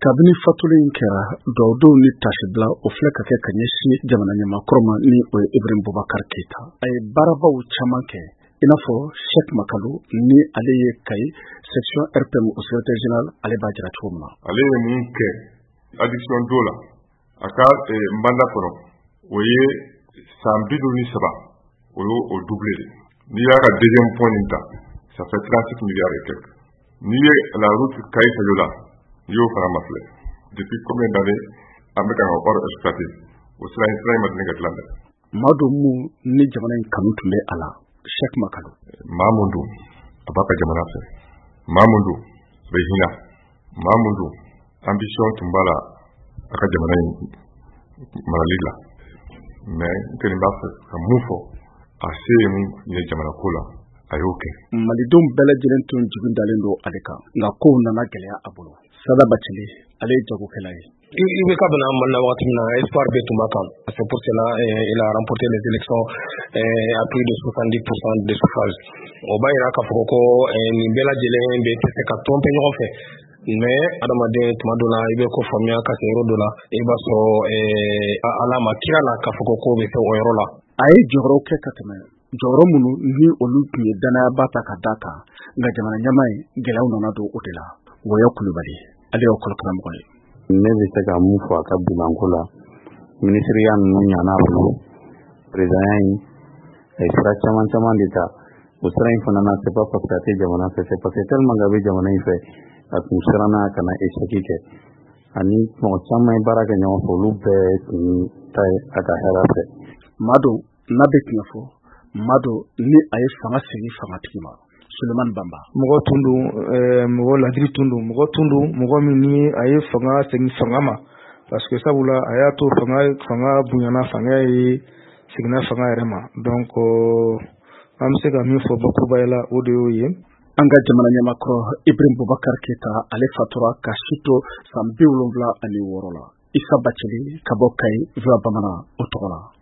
kabini fatulen kɛra dɔwdenw ni tasibila o filɛ ka kɛ ka ɲɛsin jamana ɲamakɔrɔ ma ni o ye Ibrahim Boubacar Keita a ye baarabaw caman kɛ i n'a fɔ Cheikh Makalu ni ale ye Kayi section RPM au secrétaire général ale b'a jira cogo min na ale ye mun kɛ addiction do la a ka mandat kɔnɔ o ye san 53 o y'o doublé de n'i y'a ka deuxième point nin ta ça fait 37 milliards et quelques n'i ye la route Kayi Sajola n'i y'o fara ma filɛ depuis combien d'années an bɛ ka hors exploité o sira in ma deli ka dilan dɛ Madu mun ni jamana in kanu tun bɛ a la Cheikh Makalu maa mun don a b'a ka jamana fɛ maa mun don a bɛ hinɛ maa mun don ambition tun b'a la a ka jamana in marali la mais n kɔni b'a fɛ ka mun fɔ a se ye mun ye jamana ko la a y'o kɛ malidenw bɛɛ lajɛlen tun jigi dalen don ale kan nka kow nana gɛlɛya a bolo Sada Bacili ale ye jagokɛla ye il veut kabana manna wagati min na espoir bɛ tun b'a kan c'est pour cela il a remporté les élections à plus de 70% des suffrages o b'a yira k'a fɔ ko nin bɛɛ lajɛlen bɛ tɛ se ka tɔn ɲɔgɔn fɛ mais adamaden tuma dɔ la i bɛ ko faamuya ka se yɔrɔ dɔ la i b'a sɔrɔ ala ma kira la k'a fɔ ko bɛ se o yɔrɔ la a ye jɔyɔrɔ kɛ ka tɛmɛ jɔyɔrɔ minnu ni olu tun ye danayaba ta ka da kan nka jamana ɲɛmaa ye gɛlɛyaw nana don o de la Woyo Kulubali ale y'o kɔlɔkaramɔgɔ ye ne bɛ se ka mun fɔ a ka bilanko la minisiriya ninnu ɲana bolo président in a ye sira caman de ta o sira in fana na c'est pas parce que a tɛ jamana fɛ c'est parce que tellement que a bɛ jamana in fɛ a tun siranna ka na échec kɛ ani mɔgɔ caman ye baara kɛ ɲɔgɔn fɛ olu bɛɛ tun ta ye a ka hɛrɛ fɛ Madu n'a bɛ tiɲɛ fɔ Madu ni a ye fanga segin fangatigi ma Sulemani Bamba mɔgɔ tun don mɔgɔ ladiri tun don mɔgɔ min ni a ye fanga segin fanga ma parce que sabula a y'a to fanga bonyana fanga ye seginna fanga yɛrɛ ma donc an bɛ se ka min fɔ bakurubaya la o de y'o ye an ka jamana ɲɛmakɔrɔ Ibrahim Boubacar Keita ale fatura ka si to san 76 la Isa Bacili ka bɔ Kayi Voix Bamanan o tɔgɔ la